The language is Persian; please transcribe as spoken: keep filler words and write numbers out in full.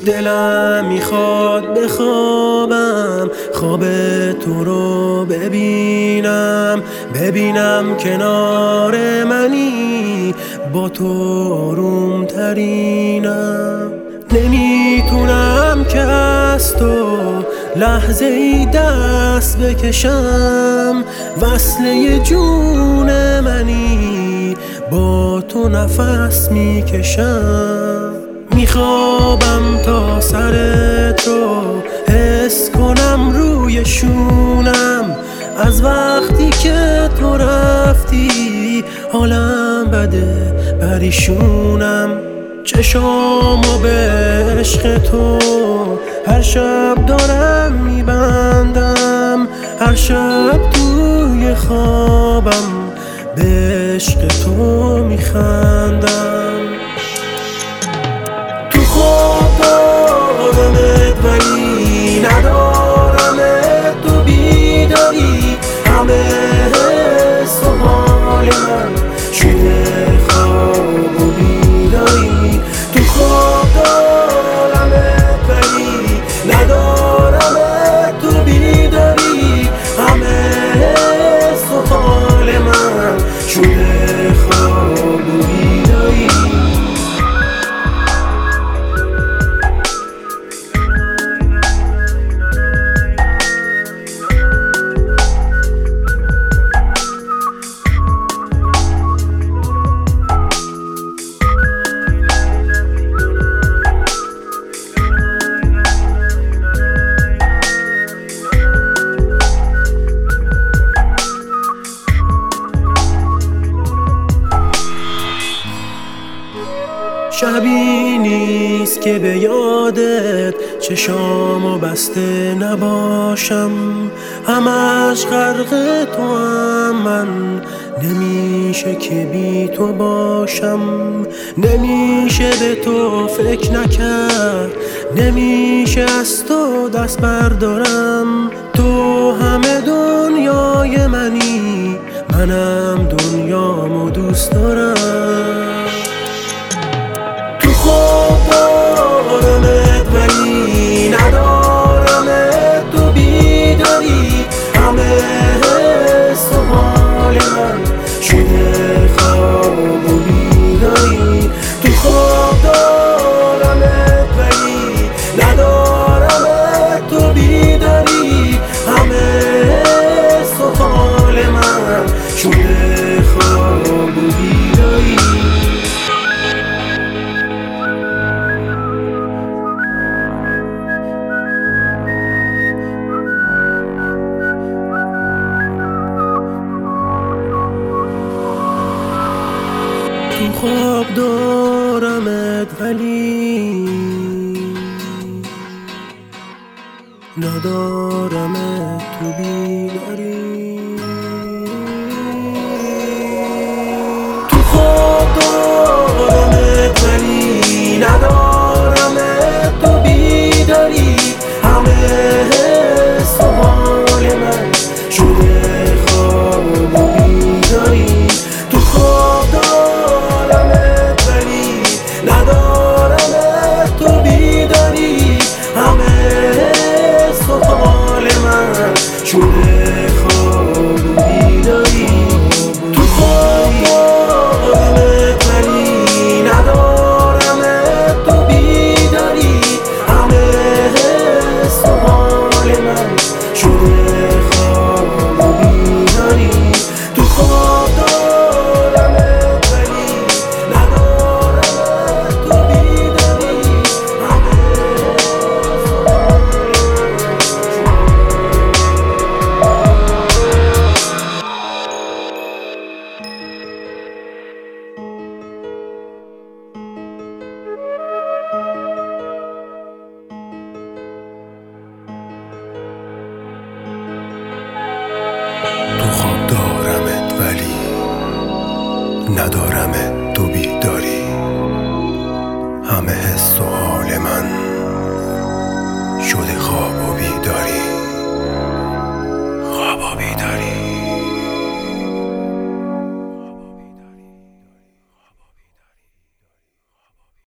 دلم میخواد بخوابم، خواب تو رو ببینم، ببینم کنار منی، با تو آروم ترینم. نمیتونم که از تو لحظه ای دست بکشم، وصله جون منی، با تو نفس میکشم. میخوابم تا سرت رو حس کنم روی شونم، از وقتی که تو رفتی حالم بده پریشونم. چشامو به عشق تو هر شب دارم میبندم، هر شب توی خوابم به عشق تو میخندم. تو خواب دارمت ولی ندارمت، تو بیداری همه حس و حال من شده خواب و بیداری. تو خواب دارمت ولی ندارمت، تو بیداری همه حس و حال من شده خواب و بیداری. شبی نیست که به یادت چشامو بسته نباشم، همش غرق تو هم من، نمیشه که بی تو باشم. نمیشه به تو فکر نکرد، نمیشه از تو دست بردارم. تو همه دنیای منی، منم دنیامو دوست دارم. خواب دارمت ولی ندارمت، تو بیداری همه حس و حال من شده خواب و بیداری. تو خواب دارمت ولی ندارمت، تو بیداری همه حس و حال من شده خواب و بیداری. تو خواب دارمت ولی ندارمت، تو بیداری. تو خواب دارمت ولی ندارمت، تو بیداری همه حس و حال من شده خواب و بیداری. تو خواب دارمت ولی ندارمت، تو بیداری همه حس و حال من شده خواب و بیداری. تو خواب دارمت ولی ندارمت، تو بیداری همه حس و حال من شده خواب و بیداری. تو خواب دارمت ولی ندارمت، تو بیداری همه حس و حال تو خواب دارمت ولی ندارمت.